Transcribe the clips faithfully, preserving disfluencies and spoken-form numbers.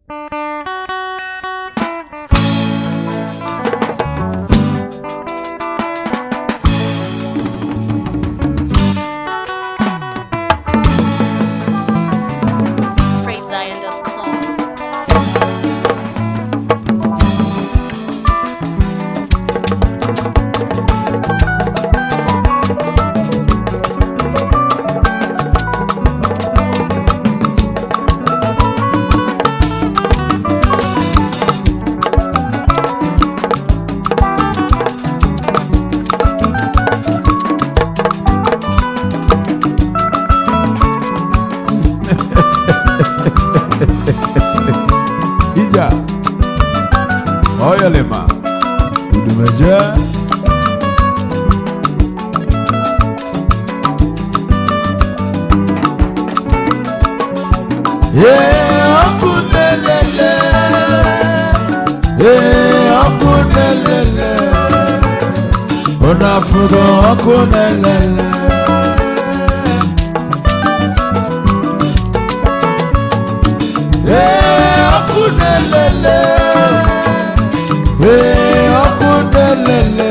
Oyalema Udumeje Eh akunelele Eh akunelele Onafugo akunelele Eh akunelele Hey, akunelele,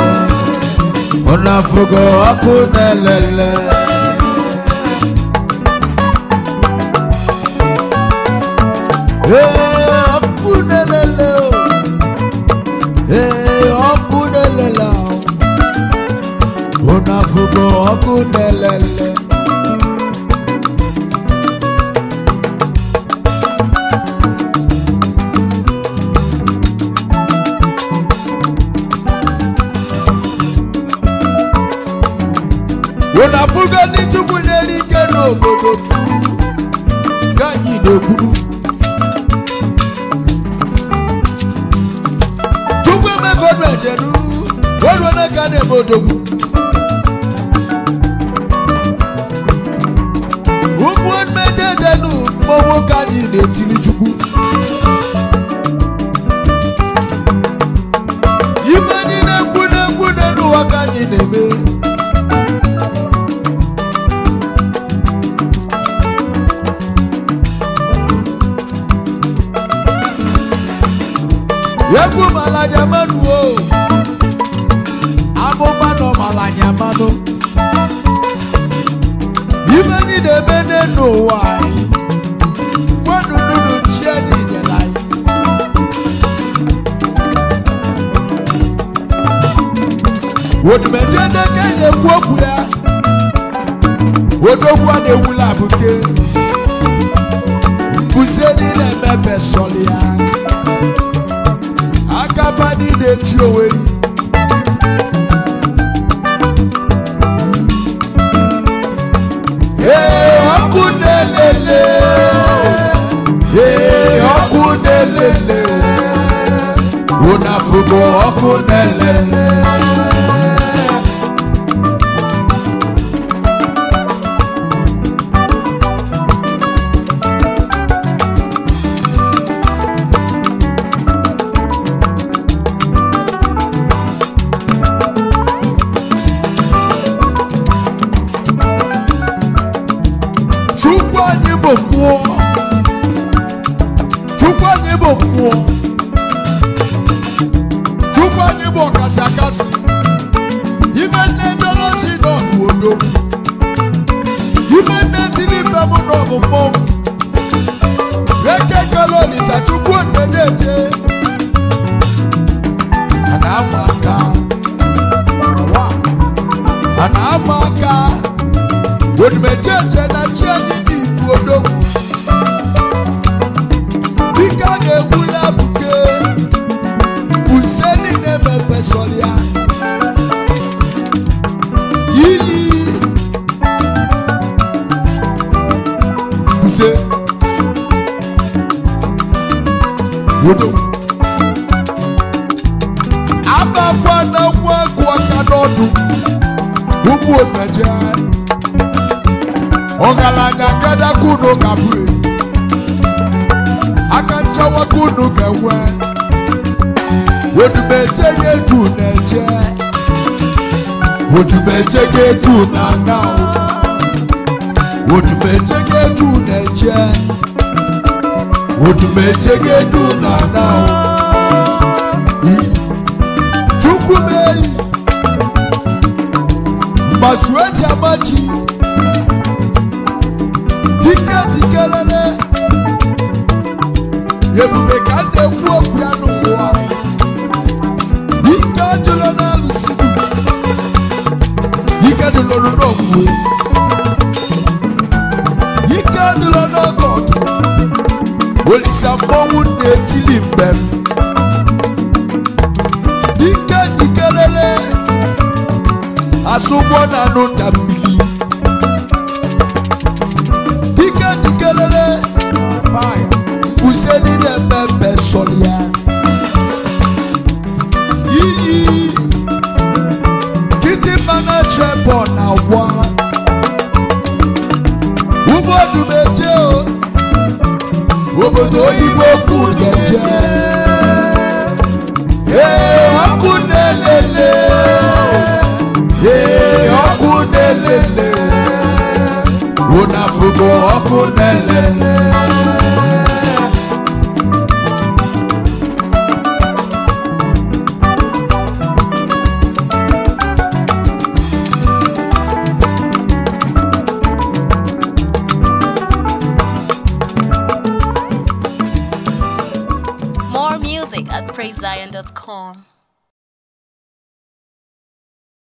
onafugo akunelele. Hey, akunelele, hey, akunelele, onafugo akunelele. Una fuga ni tukuneli keno bodo tu ganyi de kudu Tukwe me godwe jenu Wodwe na kane bodo ku Ukwen me jenu Mowo kanyi de tili chuku Yimanyi ne kune kune nuwa kanyi ne me Yegu malanya manu o Amo mano malanya manu Yimeni de bene no wai Wanu nunu chieni jelai Wodu mejende kenye kwoku ya Wodu wane wula buke Kuseni le mebe solia Akabani de tiowe Eh akunelele Eh akunelele Unafugo akunelele Muo Chukwa nyebo muo Chukwa nyebo kasakasi Even nebelo si no kuodo Even netili pemu no mumo Reke kaloni sa chukwa nmejeje Anamaka Anamaka Wodmejeje na cheni Odogu Bika de wula buke Useni ne mebe solia Yili Use Odogu Aba wana wakwa kanodu Umu omeje Ogalanya kada kuno kabue Akanchawa kuno kewe Wodumechege tu neje Wodumechege tu nangao Wodumechege tu neje Odumejegedu nana Chukwumei Masueti amachi Dike dikelele Yebube kande kuo kuyanu mwa Dike jolo na lusibu Dike dulonu no kwe Dike dulonu no koto Olisambo wunde chilimbem Dike dikelele Asubwa na nundamili Dike dikelele Useni de bebe solia Yii Kiti mana chepo na wa Ubodu mejeo Obodo Igbo kujeje Eh akunelele Eh akunelele Unafugo akunelele More music at praise zion dot com.